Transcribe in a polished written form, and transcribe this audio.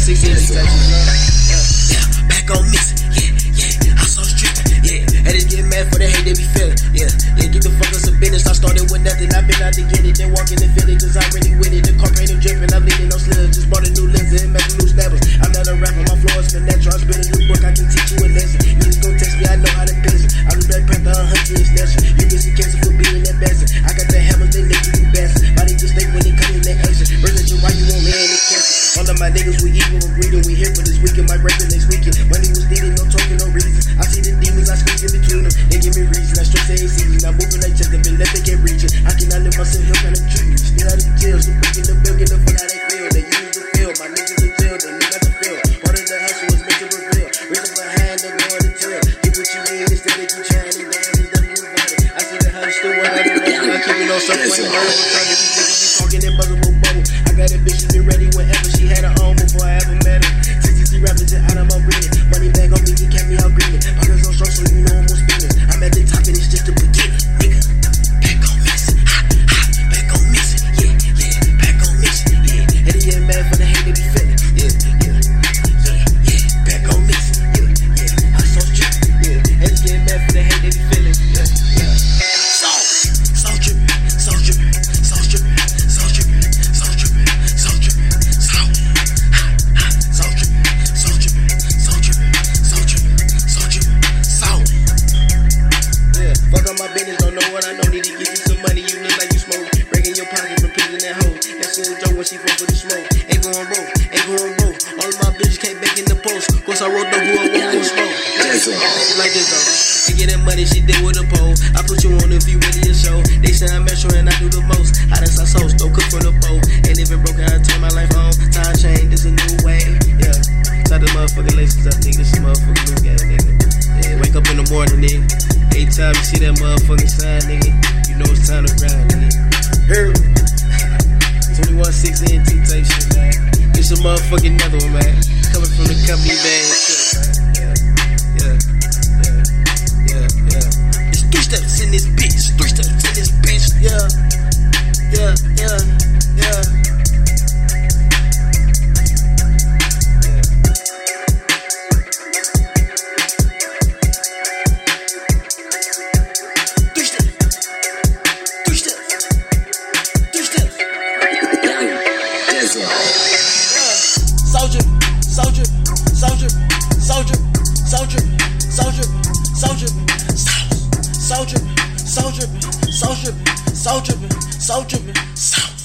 16 type shit. Yeah, back on missing. Yeah, I saw stripping. Yeah, had to get mad for the hate they be feeling. Yeah, get the fuck us a business. I started with nothing. I've been out to get it. Then walk in the village, cause I'm really with it. The car painted dripping. I'm leaning on slivs. Just bought a new lens and making loose snappers. I'm not a rapper. My flow is financial. I spit a new book. I can teach you a lesson. Niggas gon' text me. I know how to pencil. I was Black Panther, 100 is lesson. You miss a cancer for being that bastard. I got the hammer, they make you bastard. Body just think when they come in that action. Versus you, why you won't land in cancer? All of my niggas, we equal, we greeting. We here for this weekend. My record next weekend. Money was needed, no talking, no reason. I see the demons, I squeeze in between them. They give me reason. I stress ain't season. I'm moving like chest, been left, they can't reach it. I cannot live myself, here kind of treat me. Still out of jail, so breaking the bill, get the fuck how they feel. They use the feel. My niggas in jail, they need not to feel. Part of the hustle was meant to reveal. Reaching behind the door to tell. Get what you need instead of you trying to dance. It's the new body. I see the house still what I do. I'm keeping on something like nerve. I'm trying to be thinking you talking that buzzable bubble. I got a bitch, she be ready whenever she had her own before I ever met her. 60 rappers just out of my breathing. Money bag on me, you kept me out greening. Pockets on strong, so you know I'm on spinning. I'm at the top and it's just the beginning, nigga. Back on missing, back on missing, yeah, back on missing, yeah. Had to get mad for the hate they be feeling, yeah, back on missing, yeah. I saw strip, yeah. Had to get mad for the hate they be feeling, yeah. So drippin', so drippin', so drippin', so drippin', so drippin', so drippin', so drippin', so drippin', so drippin', so drippin', so drippin', so. Yeah, fuck on my business, don't know what I know. Need to get you some money, you look like you smoke. Breaking your pockets from pills in that hoe. That's in the joke when she fuck with the smoke. Ain't going broke, ain't going broke. All of my bitches came back in the post. Course I wrote the who I want to smoke. Like this though. To get that money, she did with a pole. I put you on if you ready to show. They say I'm metro and I do the most. I done sauce host, don't cook from the pole. Ain't living broken, I turn my life on. Time change, this a new way. Yeah. Start the motherfucking laces up, nigga. This is motherfucking new game, nigga. Yeah, wake up in the morning, nigga. Every time you see that motherfucking sign, nigga, you know it's time to grind, nigga. Here. 2116 T type shit, man. It's a motherfucking another one, man. Coming from the company, man. It's 3 steps in this bitch. 3 steps in this bitch. Yeah. Soul drippin',